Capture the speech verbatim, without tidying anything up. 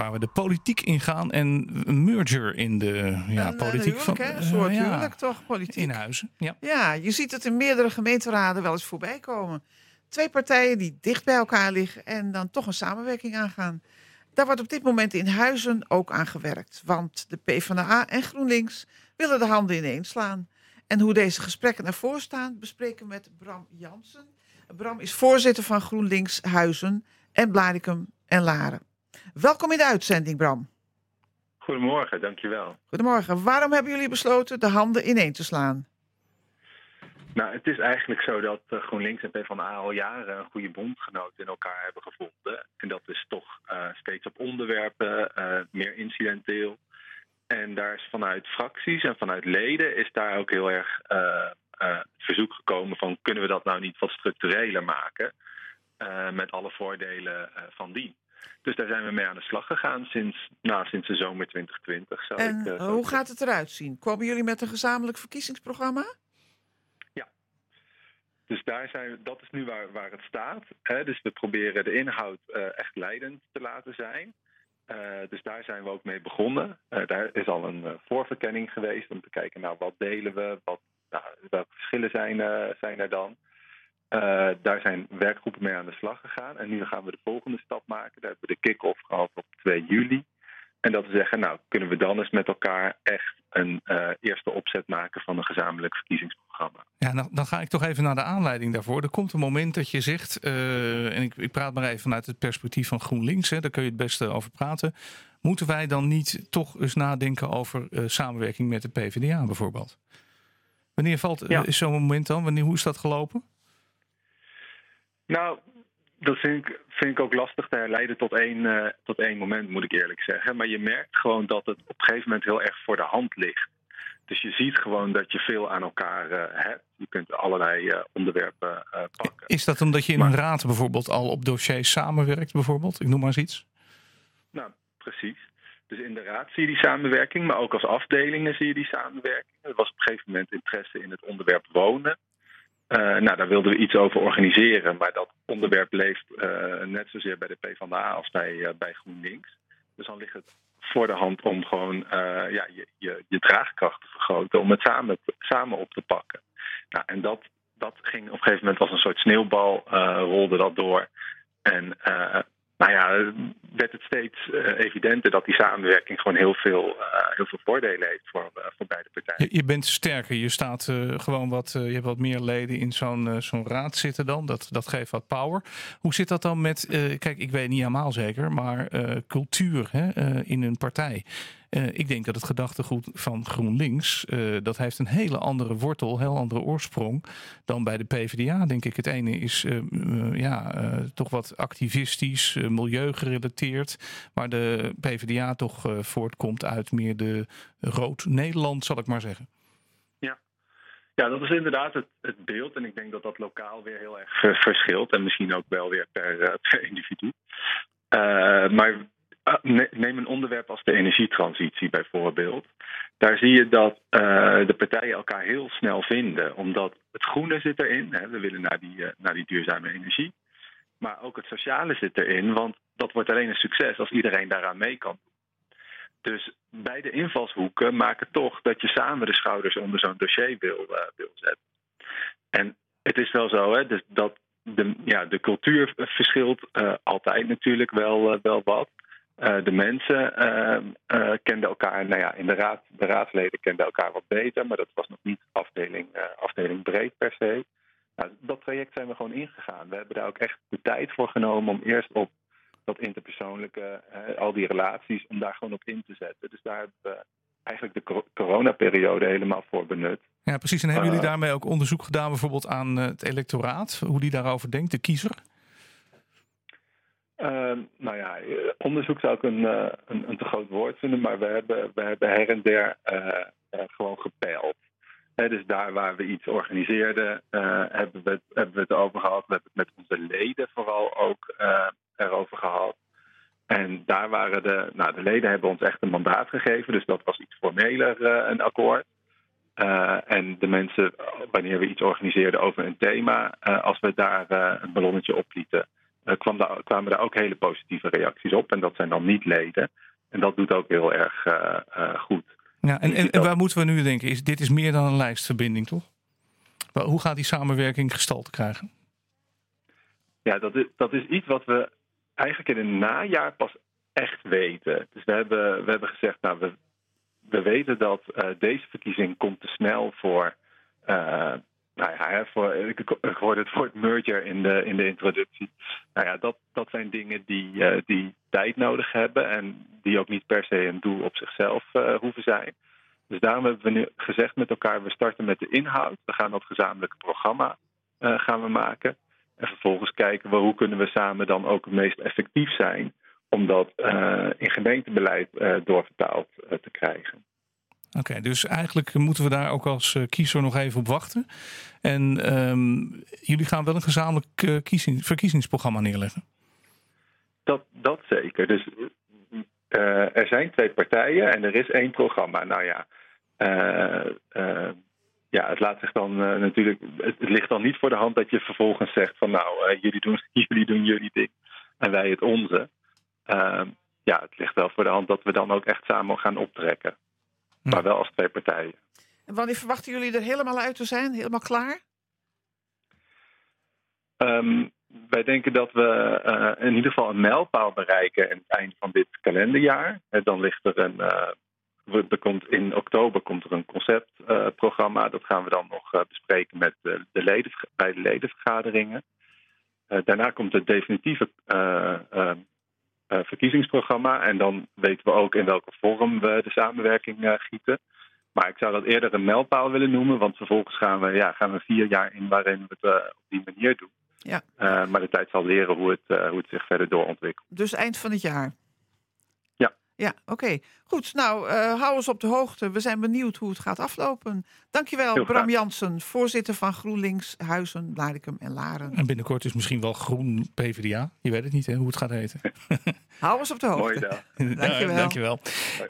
waar we de politiek ingaan en een merger in de ja, een, politiek een huwelijk, van hè? Een soort uh, ja, huwelijk toch, politiek? in Huizen. Ja. Ja, je ziet het in meerdere gemeenteraden wel eens voorbij komen. Twee partijen die dicht bij elkaar liggen en dan toch een samenwerking aangaan. Daar wordt op dit moment in Huizen ook aan gewerkt. Want de PvdA en GroenLinks willen de handen ineens slaan. En hoe deze gesprekken ervoor staan, bespreken we met Bram Jansen. Bram is voorzitter van GroenLinks Huizen en Blaricum en Laren. Welkom in de uitzending, Bram. Goedemorgen, dankjewel. Goedemorgen. Waarom hebben jullie besloten de handen ineen te slaan? Nou, het is eigenlijk zo dat uh, GroenLinks en PvdA al jaren een goede bondgenoot in elkaar hebben gevonden. En dat is toch uh, steeds op onderwerpen, uh, meer incidenteel. En daar is vanuit fracties en vanuit leden is daar ook heel erg uh, uh, het verzoek gekomen van kunnen we dat nou niet wat structureler maken uh, met alle voordelen uh, van die. Dus daar zijn we mee aan de slag gegaan sinds, nou, sinds de zomer twintig twintig. Zou en ik, uh, hoe gaat het eruit zien? Komen jullie met een gezamenlijk verkiezingsprogramma? Ja. Dus daar zijn we, dat is nu waar, waar het staat. Hè? Dus we proberen de inhoud uh, echt leidend te laten zijn. Uh, dus daar zijn we ook mee begonnen. Uh, daar is al een uh, voorverkenning geweest om te kijken, nou, wat delen we? Wat, nou, welke verschillen zijn, uh, zijn er dan? Uh, daar zijn werkgroepen mee aan de slag gegaan. En nu gaan we de volgende stap maken. Daar hebben we de kick-off gehad op twee juli. En dat we zeggen, nou, kunnen we dan eens met elkaar echt een uh, eerste opzet maken van een gezamenlijk verkiezingsprogramma. Ja, dan, dan ga ik toch even naar de aanleiding daarvoor. Er komt een moment dat je zegt, uh, en ik, ik praat maar even vanuit het perspectief van GroenLinks, hè, daar kun je het beste over praten. Moeten wij dan niet toch eens nadenken over uh, samenwerking met de PvdA bijvoorbeeld? Wanneer valt ja. uh, is zo'n moment dan? Wanneer, hoe is dat gelopen? Nou, dat vind ik, vind ik ook lastig te herleiden tot één, uh, tot één moment, moet ik eerlijk zeggen. Maar je merkt gewoon dat het op een gegeven moment heel erg voor de hand ligt. Dus je ziet gewoon dat je veel aan elkaar uh, hebt. Je kunt allerlei uh, onderwerpen uh, pakken. Is dat omdat je in maar, een raad bijvoorbeeld al op dossiers samenwerkt bijvoorbeeld? Ik noem maar eens iets. Nou, precies. Dus in de raad zie je die samenwerking, maar ook als afdelingen zie je die samenwerking. Er was op een gegeven moment interesse in het onderwerp wonen. Uh, nou, daar wilden we iets over organiseren, maar dat onderwerp leeft uh, net zozeer bij de PvdA als bij, uh, bij GroenLinks. Dus dan ligt het voor de hand om gewoon uh, ja, je, je, je draagkracht te vergroten, om het samen, samen op te pakken. Nou, en dat, dat ging op een gegeven moment als een soort sneeuwbal, uh, rolde dat door. En uh, nou ja, werd het steeds uh, evidenter dat die samenwerking gewoon heel veel, uh, heel veel voordelen heeft voor, uh, voor beide partijen. Je, je bent sterker, je staat uh, gewoon wat, uh, je hebt wat meer leden in zo'n, uh, zo'n raad zitten dan. Dat, dat geeft wat power. Hoe zit dat dan met, uh, kijk, ik weet niet helemaal zeker, maar uh, cultuur hè, uh, in een partij? Uh, ik denk dat het gedachtegoed van GroenLinks, uh, dat heeft een hele andere wortel, heel andere oorsprong dan bij de PvdA, denk ik. Het ene is uh, uh, ja, uh, toch wat activistisch, uh, milieugerelateerd, waar de PvdA toch uh, voortkomt uit meer de rood Nederland, zal ik maar zeggen. Ja, ja dat is inderdaad het, het beeld en ik denk dat dat lokaal weer heel erg verschilt en misschien ook wel weer per, uh, per individu. Uh, maar neem een onderwerp als de energietransitie bijvoorbeeld. Daar zie je dat uh, de partijen elkaar heel snel vinden. Omdat het groene zit erin. Hè, we willen naar die, uh, naar die duurzame energie. Maar ook het sociale zit erin. Want dat wordt alleen een succes als iedereen daaraan mee kan doen. Dus beide invalshoeken maken toch dat je samen de schouders onder zo'n dossier wil, uh, wil zetten. En het is wel zo hè, dus dat de, ja, de cultuur verschilt uh, altijd natuurlijk wel, uh, wel wat. Uh, de mensen uh, uh, kenden elkaar, nou ja, in de raad, de raadsleden kenden elkaar wat beter, maar dat was nog niet afdeling, uh, afdeling breed per se. Nou, dat traject zijn we gewoon ingegaan. We hebben daar ook echt de tijd voor genomen om eerst op dat interpersoonlijke, uh, al die relaties, om daar gewoon op in te zetten. Dus daar hebben we eigenlijk de coronaperiode helemaal voor benut. Ja, precies. En hebben jullie daarmee ook onderzoek gedaan bijvoorbeeld aan het electoraat, hoe die daarover denkt, de kiezer? Uh, nou ja, onderzoek zou ik een, uh, een, een te groot woord vinden, maar we hebben, we hebben her en der uh, uh, gewoon gepeild. He, dus daar waar we iets organiseerden, uh, hebben, we het, hebben we het over gehad. We hebben het met onze leden vooral ook uh, erover gehad. En daar waren de, nou, de leden hebben ons echt een mandaat gegeven, dus dat was iets formeler, uh, een akkoord. Uh, en de mensen, wanneer we iets organiseerden over een thema, uh, als we daar uh, een ballonnetje oplieten, uh, kwam daar, kwamen daar ook hele positieve reacties op. En dat zijn dan niet leden. En dat doet ook heel erg uh, uh, goed. Ja, en, en, en waar moeten we nu denken? Is, dit is meer dan een lijstverbinding, toch? Maar hoe gaat die samenwerking gestalte krijgen? Ja, dat is, dat is iets wat we eigenlijk in het najaar pas echt weten. Dus we hebben, we hebben gezegd, nou, we, we weten dat uh, deze verkiezing komt te snel voor... Uh, nou ja, voor, ik, ik hoorde het woord merger in de, in de introductie. Nou ja, dat, dat zijn dingen die, uh, die tijd nodig hebben en die ook niet per se een doel op zichzelf uh, hoeven zijn. Dus daarom hebben we nu gezegd met elkaar, we starten met de inhoud. We gaan dat gezamenlijke programma uh, gaan we maken. En vervolgens kijken we hoe kunnen we samen dan ook het meest effectief zijn om dat uh, in gemeentebeleid uh, doorvertaald uh, te krijgen. Oké, okay, dus eigenlijk moeten we daar ook als uh, kiezer nog even op wachten. En um, jullie gaan wel een gezamenlijk uh, kiezing, verkiezingsprogramma neerleggen? Dat, dat zeker. Dus uh, er zijn twee partijen en er is één programma. Nou ja, uh, uh, ja het laat zich dan uh, natuurlijk. Het, het ligt dan niet voor de hand dat je vervolgens zegt van nou, uh, jullie doen jullie doen jullie ding en wij het onze. Uh, ja, het ligt wel voor de hand dat we dan ook echt samen gaan optrekken. Maar wel als twee partijen. En wanneer verwachten jullie er helemaal uit te zijn? Helemaal klaar? Um, wij denken dat we uh, in ieder geval een mijlpaal bereiken aan het eind van dit kalenderjaar. En dan ligt er een... Uh, er komt in oktober komt er een conceptprogramma. Uh, dat gaan we dan nog uh, bespreken met uh, de leden, bij de ledenvergaderingen. Uh, daarna komt het definitieve... Uh, uh, Uh, verkiezingsprogramma. En dan weten we ook in welke vorm we de samenwerking uh, gieten. Maar ik zou dat eerder een mijlpaal willen noemen. Want vervolgens gaan we, ja, gaan we vier jaar in waarin we het uh, op die manier doen. Ja. Uh, maar de tijd zal leren hoe het, uh, hoe het zich verder doorontwikkelt. Dus eind van het jaar? Ja. Ja, oké. Okay. Goed, nou, uh, hou ons op de hoogte. We zijn benieuwd hoe het gaat aflopen. Dankjewel, Bram Jansen, voorzitter van GroenLinks, Huizen, Blaricum en Laren. En binnenkort is misschien wel Groen P v d A. Je weet het niet, hè, hoe het gaat heten. Hou ons op de hoogte. Mooi, dankjewel. Dankjewel.